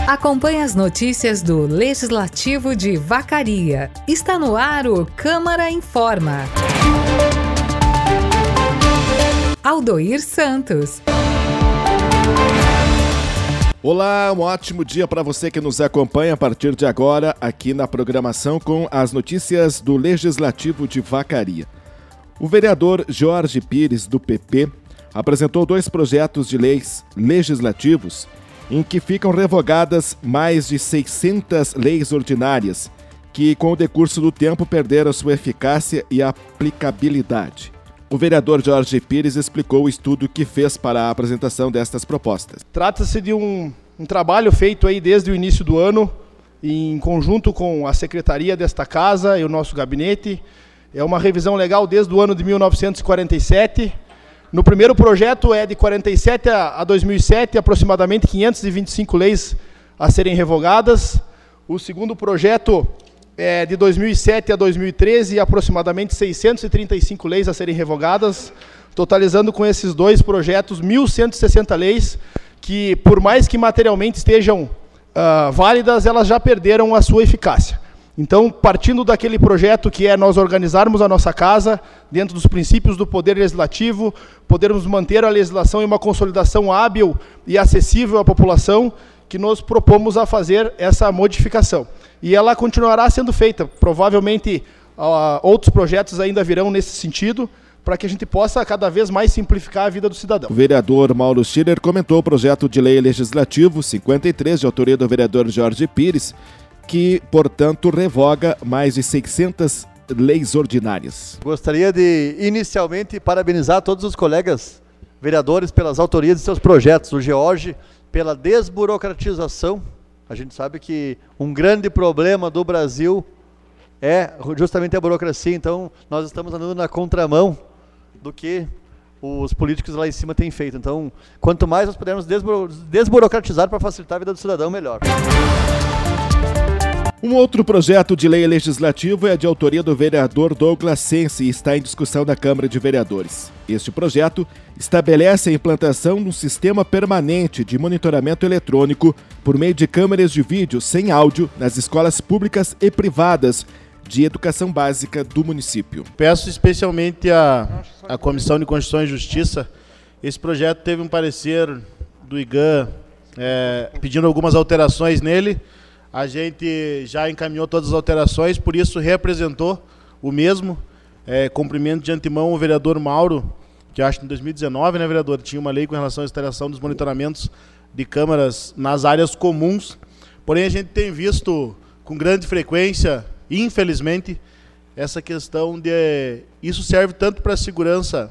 Acompanhe as notícias do Legislativo de Vacaria. Está no ar o Câmara Informa. Aldoir Santos. Olá, um ótimo dia para você que nos acompanha a partir de agora aqui na programação com as notícias do Legislativo de Vacaria. O vereador Jorge Pires, do PP, apresentou 2 projetos de leis legislativos em que ficam revogadas mais de 600 leis ordinárias que, com o decurso do tempo, perderam sua eficácia e aplicabilidade. O vereador Jorge Pires explicou o estudo que fez para a apresentação destas propostas. Trata-se de um trabalho feito aí desde o início do ano, em conjunto com a secretaria desta casa e o nosso gabinete. É uma revisão legal desde o ano de 1947. No primeiro projeto é de 47 a 2007, aproximadamente 525 leis a serem revogadas. O segundo projeto é de 2007 a 2013, aproximadamente 635 leis a serem revogadas, totalizando com esses 2 projetos 1.160 leis que, por mais que materialmente estejam válidas, elas já perderam a sua eficácia. Então, partindo daquele projeto que é nós organizarmos a nossa casa dentro dos princípios do Poder Legislativo, podermos manter a legislação em uma consolidação hábil e acessível à população, que nós propomos a fazer essa modificação. E ela continuará sendo feita. Provavelmente outros projetos ainda virão nesse sentido, para que a gente possa cada vez mais simplificar a vida do cidadão. O vereador Mauro Schiller comentou o projeto de lei legislativo 53, de autoria do vereador Jorge Pires, que, portanto, revoga mais de 600 leis ordinárias. Gostaria de, inicialmente, parabenizar todos os colegas vereadores pelas autorias de seus projetos. O George, pela desburocratização. A gente sabe que um grande problema do Brasil é justamente a burocracia. Então, nós estamos andando na contramão do que os políticos lá em cima têm feito. Então, quanto mais nós pudermos desburocratizar para facilitar a vida do cidadão, melhor. Um outro projeto de lei legislativo é de autoria do vereador Douglas Sense e está em discussão na Câmara de Vereadores. Este projeto estabelece a implantação de um sistema permanente de monitoramento eletrônico por meio de câmeras de vídeo sem áudio nas escolas públicas e privadas de educação básica do município. Peço especialmente à Comissão de Constituição e Justiça, esse projeto teve um parecer do IGAN pedindo algumas alterações nele. A gente já encaminhou todas as alterações, por isso reapresentou o mesmo. Cumprimento de antemão o vereador Mauro, que acho que em 2019, né, vereador, tinha uma lei com relação à instalação dos monitoramentos de câmaras nas áreas comuns. Porém, a gente tem visto com grande frequência, infelizmente, essa questão de... Isso serve tanto para a segurança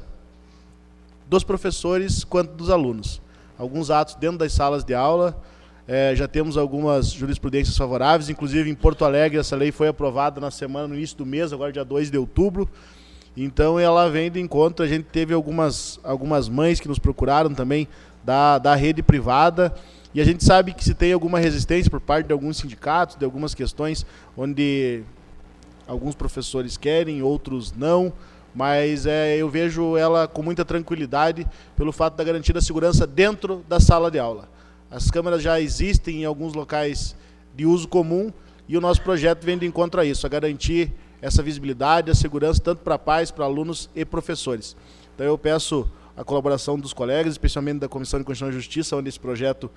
dos professores quanto dos alunos. Alguns atos dentro das salas de aula... já temos algumas jurisprudências favoráveis, inclusive em Porto Alegre essa lei foi aprovada na semana, no início do mês, agora dia 2 de outubro. Então ela vem de encontro, a gente teve algumas mães que nos procuraram também da rede privada, e a gente sabe que se tem alguma resistência por parte de alguns sindicatos, de algumas questões onde alguns professores querem, outros não, mas eu vejo ela com muita tranquilidade pelo fato da garantia da segurança dentro da sala de aula. As câmeras já existem em alguns locais de uso comum e o nosso projeto vem de encontro a isso, a garantir essa visibilidade, a segurança tanto para pais, para alunos e professores. Então eu peço a colaboração dos colegas, especialmente da Comissão de Constituição e Justiça, onde esse projeto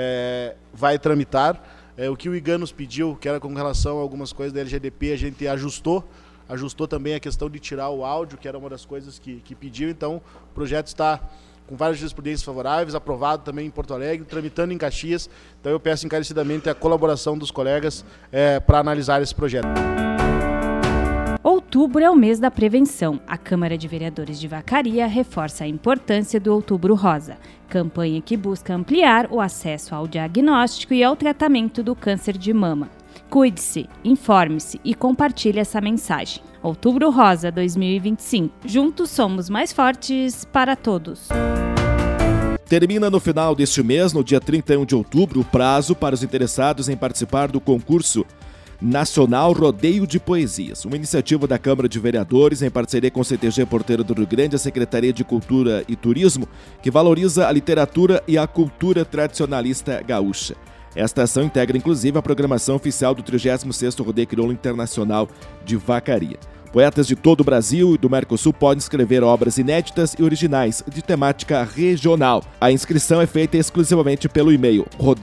vai tramitar. O que o IGAN nos pediu, que era com relação a algumas coisas da LGDP, a gente ajustou também a questão de tirar o áudio, que era uma das coisas que pediu. Então o projeto está com várias jurisprudências favoráveis, aprovado também em Porto Alegre, tramitando em Caxias. Então eu peço encarecidamente a colaboração dos colegas para analisar esse projeto. Outubro é o mês da prevenção. A Câmara de Vereadores de Vacaria reforça a importância do Outubro Rosa, campanha que busca ampliar o acesso ao diagnóstico e ao tratamento do câncer de mama. Cuide-se, informe-se e compartilhe essa mensagem. Outubro Rosa 2025. Juntos somos mais fortes para todos. Termina no final deste mês, no dia 31 de outubro, o prazo para os interessados em participar do concurso Nacional Rodeio de Poesias, uma iniciativa da Câmara de Vereadores em parceria com o CTG Porteiro do Rio Grande, a Secretaria de Cultura e Turismo, que valoriza a literatura e a cultura tradicionalista gaúcha. Esta ação integra inclusive a programação oficial do 36º Rodeio Crioulo Internacional de Vacaria. Poetas de todo o Brasil e do Mercosul podem escrever obras inéditas e originais de temática regional. A inscrição é feita exclusivamente pelo e-mail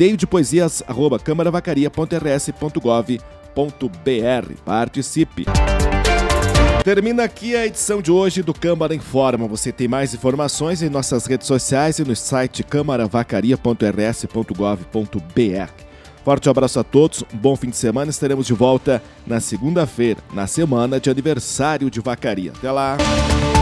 rodeiodepoesias@câmaravacarias.rs.gov.br. Participe! Termina aqui a edição de hoje do Câmara Informa. Você tem mais informações em nossas redes sociais e no site câmaravacarias.rs.gov.br. Forte abraço a todos, um bom fim de semana. Estaremos de volta na segunda-feira, na semana de aniversário de Vacaria. Até lá!